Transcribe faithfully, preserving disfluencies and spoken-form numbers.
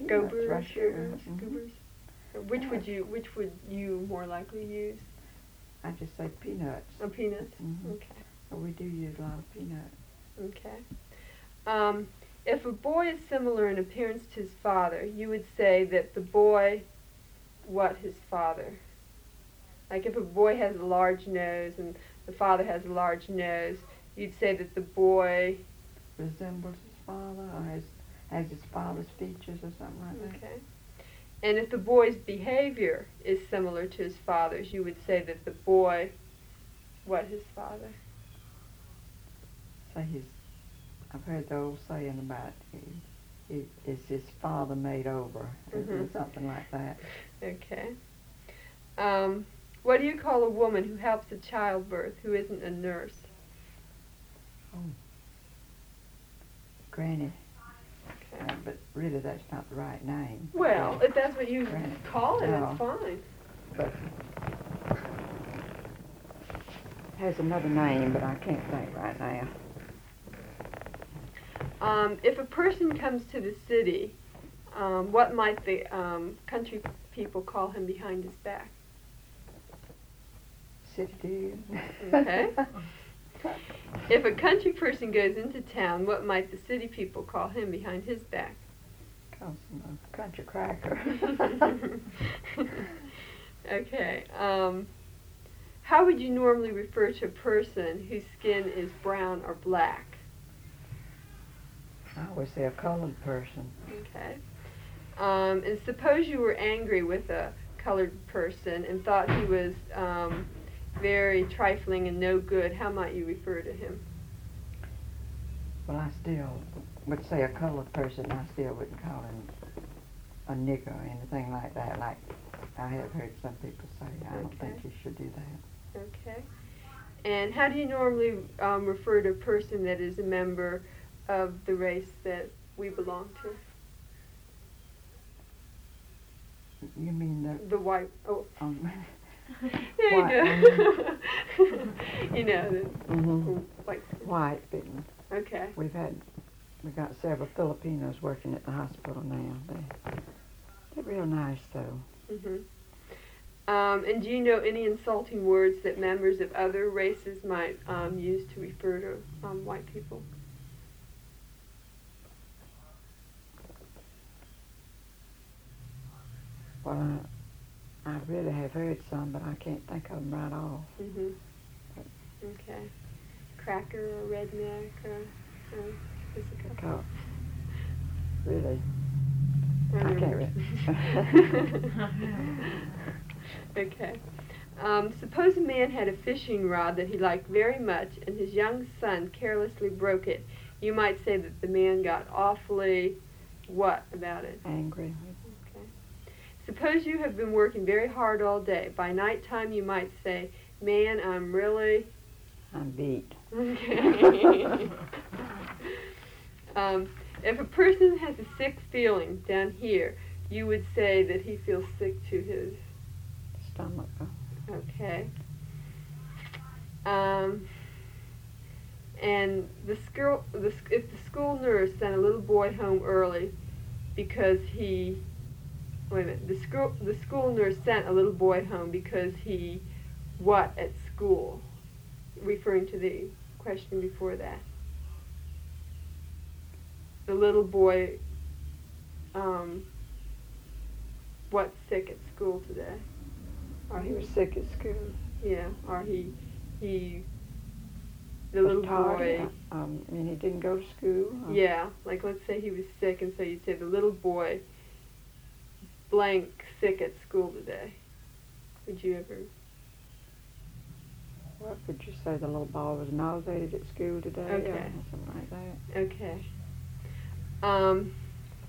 Goobers, right here. goobers, Mm-hmm. goobers. Which Yeah. would you which would you more likely use? I just say peanuts. Oh, peanuts. Mhm. Okay. But we do use a lot of peanuts. Okay. Um, if a boy is similar in appearance to his father, you would say that the boy, what his father? Like if a boy has a large nose and the father has a large nose, you'd say that the boy. Resembles his father or has, has his father's features or something like that. Okay. And if the boy's behavior is similar to his father's, you would say that the boy, what his father? Say his, I've heard the old saying about he, he, is his father made over, or Mhm. something like that. Okay. Um, what do you call a woman who helps at childbirth who isn't a nurse? Oh. Granny. Okay. Uh, but really that's not the right name. Well, if that's what you Granny. call it, No. it's fine. But has another name, but I can't think right now. Um, if a person comes to the city, um, what might the um, country people call him behind his back? City dude. Okay. If a country person goes into town, what might the city people call him behind his back? Calls him a country cracker. Okay. Um, how would you normally refer to a person whose skin is brown or black? I always say a colored person. Okay. Um, and suppose you were angry with a colored person and thought he was um, very trifling and no good, how might you refer to him? Well, I still would say a colored person. I still wouldn't call him a nigger or anything like that. Like I have heard some people say. I don't Okay. think you should do that. Okay. And how do you normally um, refer to a person that is a member of the race that we belong to? You mean the The white. Oh, um, there you white, go. You know, the mhm, white. white. But Okay. we've had we got several Filipinos working at the hospital now. They they're real nice though. Mhm. Um, and do you know any insulting words that members of other races might um, use to refer to um, white people? Well, I, I really have heard some, but I can't think of them right off. Mhm. Okay. Cracker or redneck or uh, just a couple. Because really, I I can't remember. Okay. Um, suppose a man had a fishing rod that he liked very much and his young son carelessly broke it. You might say that the man got awfully what about it? angry. Okay. Suppose you have been working very hard all day. By nighttime you might say, man, I'm really... I'm beat. Okay. um, if a person has a sick feeling down here, you would say that he feels sick to his... Stomach. Okay. Um, and the school, the, sc- if the school nurse sent a little boy home early because he, wait a minute, the school, the school nurse sent a little boy home because he, what at school? Referring to the question before that. The little boy, um, what's sick at school today? Or He was sick at school. Yeah, or he, he, the Was little tardy. boy, Um, I mean, he didn't go to school. or- yeah, like let's say he was sick, and so you'd say the little boy, blank, sick at school today. Would you ever? What would you say? The little boy was nauseated at school today, Okay. or something like that. Okay. Um,